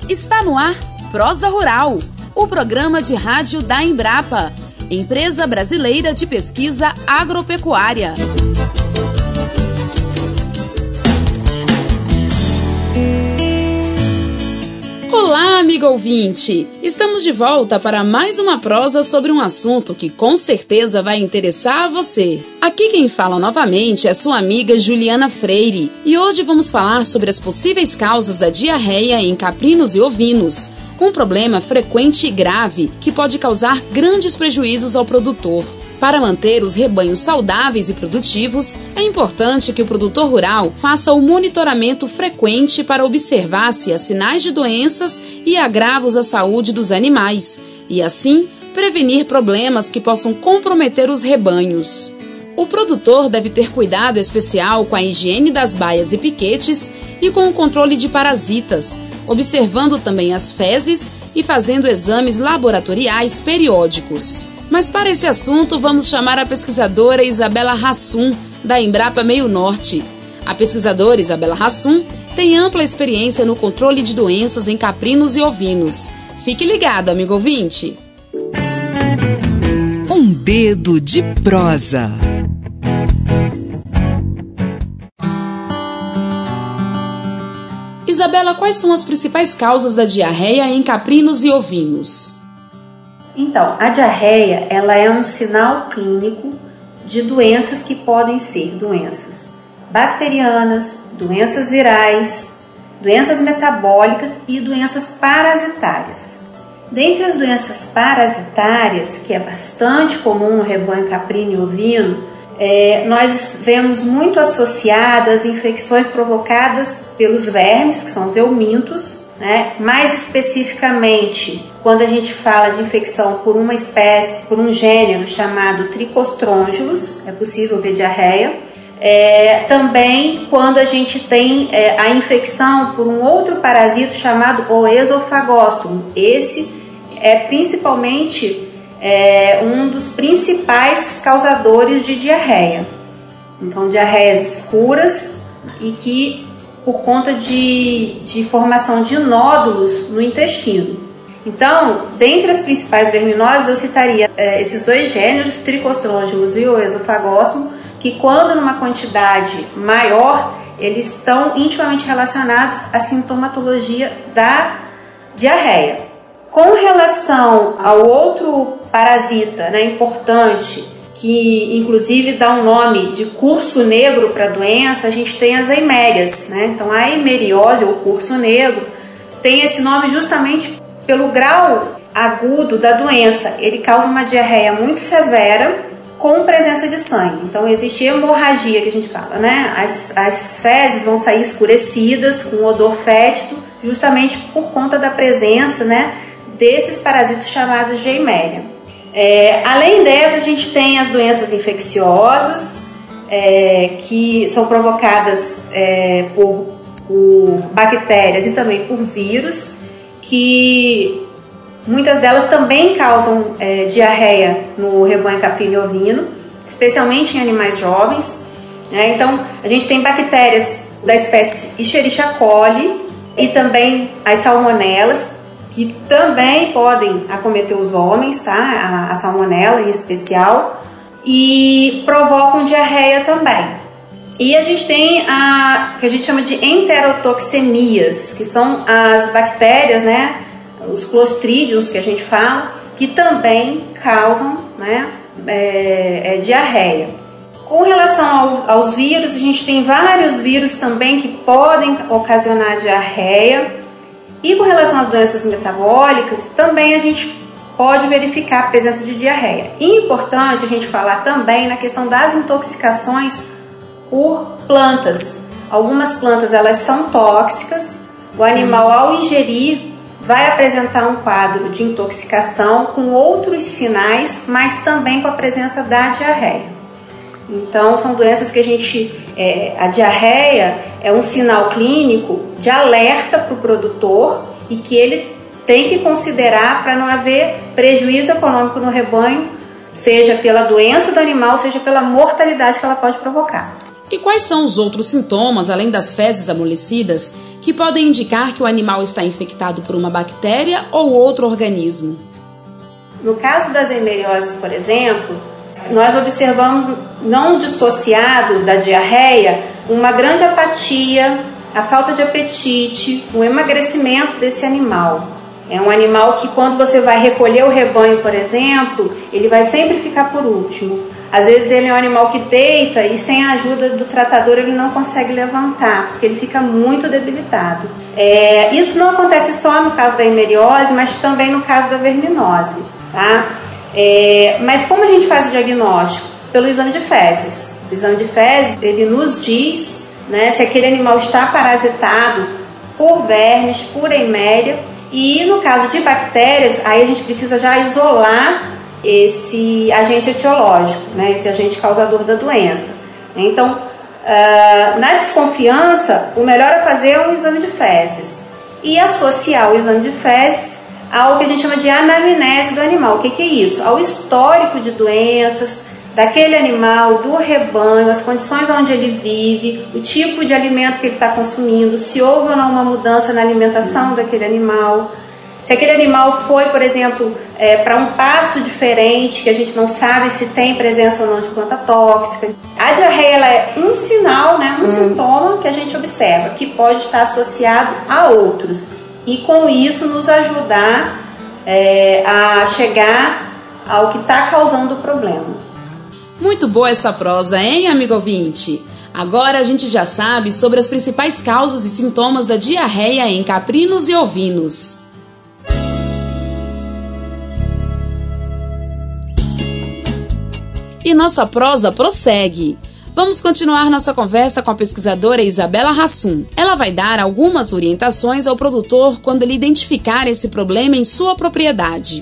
Está no ar Prosa Rural, o programa de rádio da Embrapa, Empresa Brasileira de Pesquisa Agropecuária. Olá, amigo ouvinte! Estamos de volta para mais uma prosa sobre um assunto que com certeza vai interessar a você. Aqui quem fala novamente é sua amiga Juliana Freire e hoje vamos falar sobre as possíveis causas da diarreia em caprinos e ovinos, um problema frequente e grave que pode causar grandes prejuízos ao produtor. Para manter os rebanhos saudáveis e produtivos, é importante que o produtor rural faça o monitoramento frequente para observar se há sinais de doenças e agravos à saúde dos animais, e assim prevenir problemas que possam comprometer os rebanhos. O produtor deve ter cuidado especial com a higiene das baias e piquetes e com o controle de parasitas, observando também as fezes e fazendo exames laboratoriais periódicos. Mas para esse assunto, vamos chamar a pesquisadora Isabela Hassum, da Embrapa Meio Norte. A pesquisadora Isabela Hassum tem ampla experiência no controle de doenças em caprinos e ovinos. Fique ligado, amigo ouvinte! Um dedo de prosa. Isabela, quais são as principais causas da diarreia em caprinos e ovinos? Então, a diarreia, ela é um sinal clínico de doenças que podem ser doenças bacterianas, doenças virais, doenças metabólicas e doenças parasitárias. Dentre as doenças parasitárias, que é bastante comum no rebanho caprino e ovino, nós vemos muito associado às infecções provocadas pelos vermes, que são os eumintos, né? Mais especificamente, quando a gente fala de infecção por uma espécie, por um gênero chamado Tricostrongylus, é possível ver diarreia. Também quando a gente tem a infecção por um outro parasito chamado Oesophagostomus. Esse é principalmente um dos principais causadores de diarreia. Então, diarreias escuras e que por conta de formação de nódulos no intestino. Então, dentre as principais verminoses, eu citaria esses dois gêneros, Tricostrongylus e Oesophagostomus, que quando numa quantidade maior, eles estão intimamente relacionados à sintomatologia da diarreia. Com relação ao outro parasita, né, importante, que inclusive dá um nome de curso negro para a doença, a gente tem as eimérias, né? Então a eimeriose ou curso negro tem esse nome justamente pelo grau agudo da doença. Ele causa uma diarreia muito severa com presença de sangue. Então existe hemorragia, que a gente fala, né? As fezes vão sair escurecidas com odor fétido, justamente por conta da presença, né, desses parasitos chamados de eiméria. Além dessa, a gente tem as doenças infecciosas, que são provocadas por bactérias e também por vírus, que muitas delas também causam diarreia no rebanho caprino e ovino, especialmente em animais jovens. Então, a gente tem bactérias da espécie Escherichia coli e também as salmonelas, que também podem acometer os homens, tá? A salmonela em especial, e provocam diarreia também. E a gente tem que a gente chama de enterotoxemias, que são as bactérias, né, os clostridiums que a gente fala, que também causam, né, diarreia. Com relação aos vírus, a gente tem vários vírus também que podem ocasionar diarreia. E com relação às doenças metabólicas, também a gente pode verificar a presença de diarreia. E é importante a gente falar também na questão das intoxicações por plantas. Algumas plantas, elas são tóxicas, o animal ao ingerir vai apresentar um quadro de intoxicação com outros sinais, mas também com a presença da diarreia. Então, são doenças que a diarreia é um sinal clínico de alerta para o produtor e que ele tem que considerar para não haver prejuízo econômico no rebanho, seja pela doença do animal, seja pela mortalidade que ela pode provocar. E quais são os outros sintomas, além das fezes amolecidas, que que podem indicar que o animal está infectado por uma bactéria ou outro organismo. No caso das eimerioses, por exemplo, nós observamos, não dissociado da diarreia, uma grande apatia, a falta de apetite, o emagrecimento desse animal. É um animal que, quando você vai recolher o rebanho, por exemplo, ele vai sempre ficar por último. Às vezes ele é um animal que deita e, sem a ajuda do tratador, ele não consegue levantar, porque ele fica muito debilitado. Isso não acontece só no caso da eimeriose, mas também no caso da verminose, tá? Mas como a gente faz o diagnóstico? Pelo exame de fezes. O exame de fezes, ele nos diz, né, se aquele animal está parasitado por vermes, por eiméria. E no caso de bactérias, aí a gente precisa já isolar esse agente etiológico, né, esse agente causador da doença. Então, na desconfiança, o melhor é fazer um exame de fezes e associar o exame de fezes ao que a gente chama de anamnese do animal. O que é isso? Ao histórico de doenças daquele animal, do rebanho, as condições onde ele vive, o tipo de alimento que ele está consumindo, se houve ou não uma mudança na alimentação daquele animal, se aquele animal foi, por exemplo, para um pasto diferente, que a gente não sabe se tem presença ou não de planta tóxica. A diarreia, ela é um sinal, né, um sintoma que a gente observa, que pode estar associado a outros, e com isso nos ajudar a chegar ao que está causando o problema. Muito boa essa prosa, hein, amigo ouvinte? Agora a gente já sabe sobre as principais causas e sintomas da diarreia em caprinos e ovinos. E nossa prosa prossegue. Vamos continuar nossa conversa com a pesquisadora Isabela Hassum. Ela vai dar algumas orientações ao produtor quando ele identificar esse problema em sua propriedade.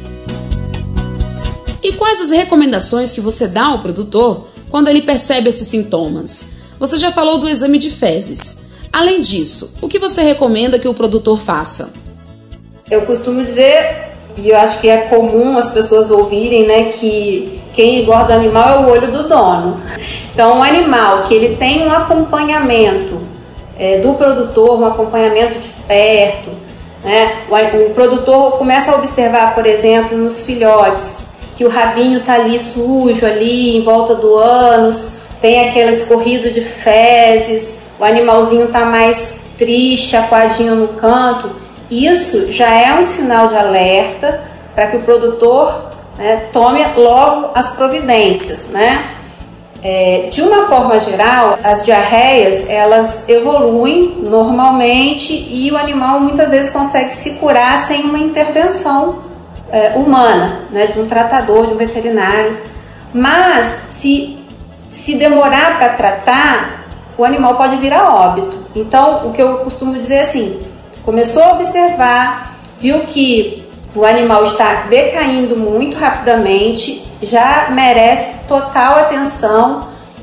E quais as recomendações que você dá ao produtor quando ele percebe esses sintomas? Você já falou do exame de fezes. Além disso, o que você recomenda que o produtor faça? Eu costumo dizer, e eu acho que é comum as pessoas ouvirem, né, que quem engorda o animal é o olho do dono. Então, um animal que ele tem um acompanhamento do produtor, um acompanhamento de perto, né, o produtor começa a observar, por exemplo, nos filhotes, que o rabinho está ali sujo, ali em volta do ânus, tem aquele escorrido de fezes, o animalzinho está mais triste, aquadinho no canto. Isso já é um sinal de alerta para que o produtor, né, tome logo as providências, né? De uma forma geral, as diarreias, elas evoluem normalmente e o animal muitas vezes consegue se curar sem uma intervenção humana, né, de um tratador, de um veterinário. Mas se demorar para tratar, o animal pode vir a óbito. Então, o que eu costumo dizer é assim: começou a observar, viu que o animal está decaindo muito rapidamente, já merece total atenção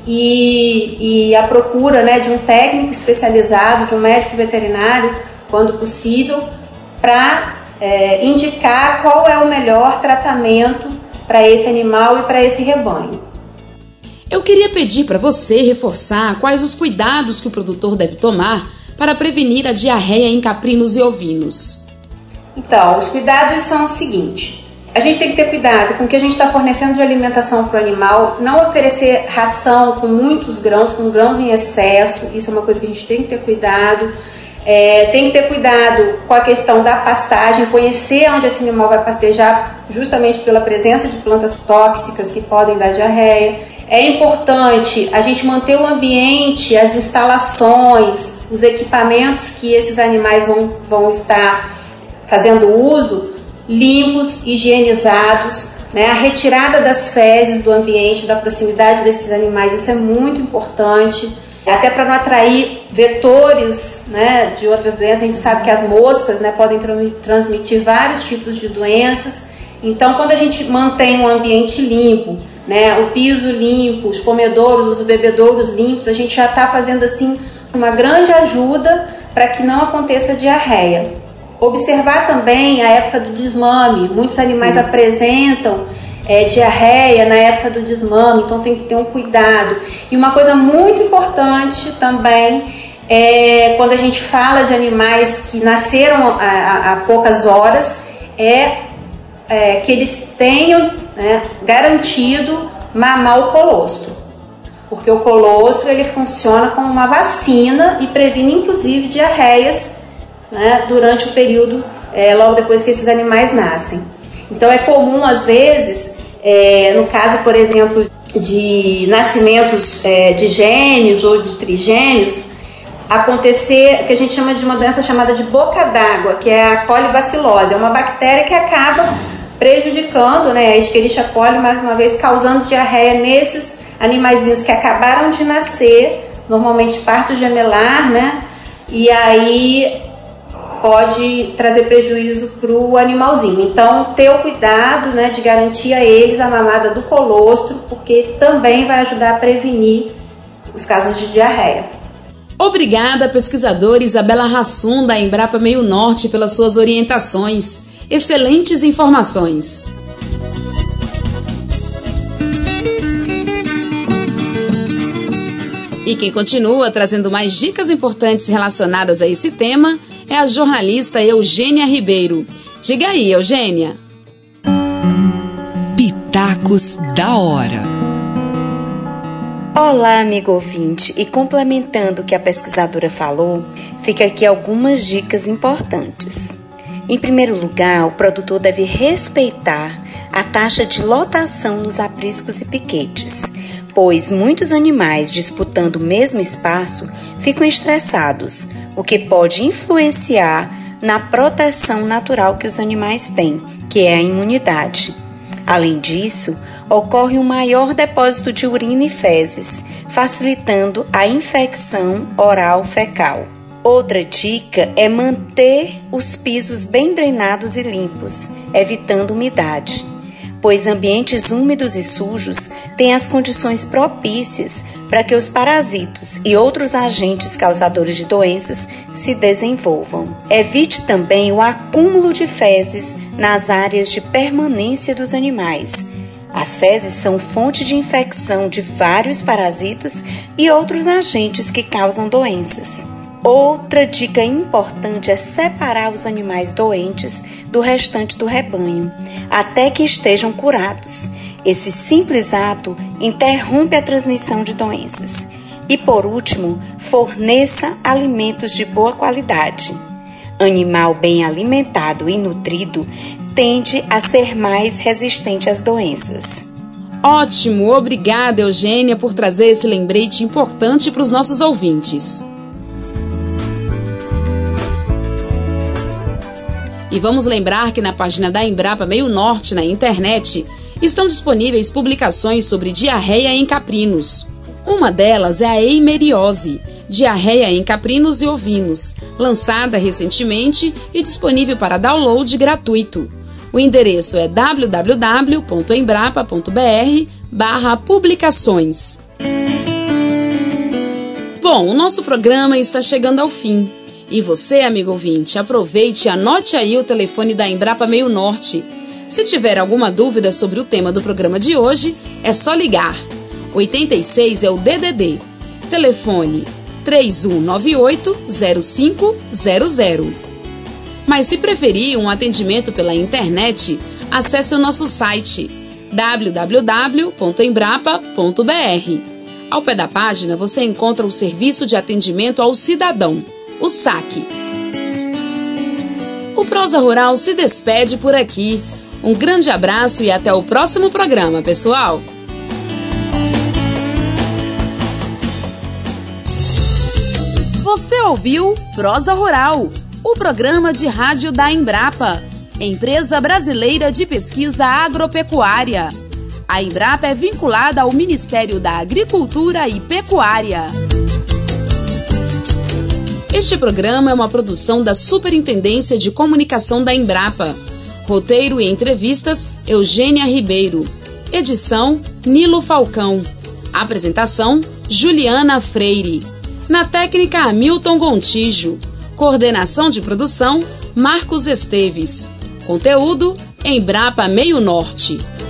e a procura, né, de um técnico especializado, de um médico veterinário, quando possível, para indicar qual é o melhor tratamento para esse animal e para esse rebanho. Eu queria pedir para você reforçar quais os cuidados que o produtor deve tomar para prevenir a diarreia em caprinos e ovinos. Então, os cuidados são os seguintes: a gente tem que ter cuidado com o que a gente está fornecendo de alimentação para o animal, não oferecer ração com muitos grãos, com grãos em excesso. Isso é uma coisa que a gente tem que ter cuidado. Tem que ter cuidado com a questão da pastagem, conhecer onde esse animal vai pastejar, justamente pela presença de plantas tóxicas que podem dar diarreia. É importante a gente manter o ambiente, as instalações, os equipamentos que esses animais vão estar fazendo uso, limpos, higienizados, né? A retirada das fezes do ambiente, da proximidade desses animais, isso é muito importante, até para não atrair vetores, né, de outras doenças. A gente sabe que as moscas, né, podem transmitir vários tipos de doenças. Então, quando a gente mantém um ambiente limpo, né, o piso limpo, os comedouros, os bebedouros limpos, a gente já está fazendo assim uma grande ajuda para que não aconteça diarreia. Observar também a época do desmame. Muitos animais apresentam diarreia na época do desmame, então tem que ter um cuidado. E uma coisa muito importante também quando a gente fala de animais que nasceram há poucas horas, que eles tenham, né, garantido mamar o colostro, porque o colostro ele funciona como uma vacina e previne inclusive diarreias, né, durante o período logo depois que esses animais nascem. Então é comum às vezes, no caso por exemplo de nascimentos de gêmeos ou de trigêmeos, acontecer que a gente chama de uma doença chamada de boca d'água, que é a colibacilose. É uma bactéria que acaba prejudicando, né, a Escherichia coli, mais uma vez causando diarreia nesses animaizinhos que acabaram de nascer, normalmente parto gemelar, né, e aí pode trazer prejuízo para o animalzinho. Então, ter o cuidado, né, de garantir a eles a mamada do colostro, porque também vai ajudar a prevenir os casos de diarreia. Obrigada, pesquisadora Isabela Hassum, da Embrapa Meio Norte, pelas suas orientações. Excelentes informações. E quem continua trazendo mais dicas importantes relacionadas a esse tema é a jornalista Eugênia Ribeiro. Diga aí, Eugênia. Pitacos da hora. Olá, amigo ouvinte, e complementando o que a pesquisadora falou, fica aqui algumas dicas importantes. Em primeiro lugar, o produtor deve respeitar a taxa de lotação nos apriscos e piquetes, pois muitos animais disputando o mesmo espaço ficam estressados, o que pode influenciar na proteção natural que os animais têm, que é a imunidade. Além disso, ocorre um maior depósito de urina e fezes, facilitando a infecção oral-fecal. Outra dica é manter os pisos bem drenados e limpos, evitando umidade, pois ambientes úmidos e sujos têm as condições propícias para que os parasitos e outros agentes causadores de doenças se desenvolvam. Evite também o acúmulo de fezes nas áreas de permanência dos animais. As fezes são fonte de infecção de vários parasitos e outros agentes que causam doenças. Outra dica importante é separar os animais doentes do restante do rebanho, até que estejam curados. Esse simples ato interrompe a transmissão de doenças. E por último, forneça alimentos de boa qualidade. Animal bem alimentado e nutrido tende a ser mais resistente às doenças. Ótimo! Obrigada, Eugênia, por trazer esse lembrete importante para os nossos ouvintes. E vamos lembrar que na página da Embrapa Meio Norte, na internet, estão disponíveis publicações sobre diarreia em caprinos. Uma delas é a eimeriose, diarreia em caprinos e ovinos, lançada recentemente e disponível para download gratuito. O endereço é www.embrapa.br/publicações. Bom, o nosso programa está chegando ao fim. E você, amigo ouvinte, aproveite e anote aí o telefone da Embrapa Meio Norte. Se tiver alguma dúvida sobre o tema do programa de hoje, é só ligar. 86 é o DDD. Telefone 3198-0500. Mas se preferir um atendimento pela internet, acesse o nosso site www.embrapa.br. Ao pé da página você encontra o Serviço de Atendimento ao Cidadão, o SAC. O Prosa Rural se despede por aqui. Um grande abraço e até o próximo programa, pessoal! Você ouviu Prosa Rural, o programa de rádio da Embrapa, Empresa Brasileira de Pesquisa Agropecuária. A Embrapa é vinculada ao Ministério da Agricultura e Pecuária. Este programa é uma produção da Superintendência de Comunicação da Embrapa. Roteiro e entrevistas, Eugênia Ribeiro. Edição, Nilo Falcão. Apresentação, Juliana Freire. Na técnica, Hamilton Gontijo. Coordenação de produção, Marcos Esteves. Conteúdo, Embrapa Meio Norte.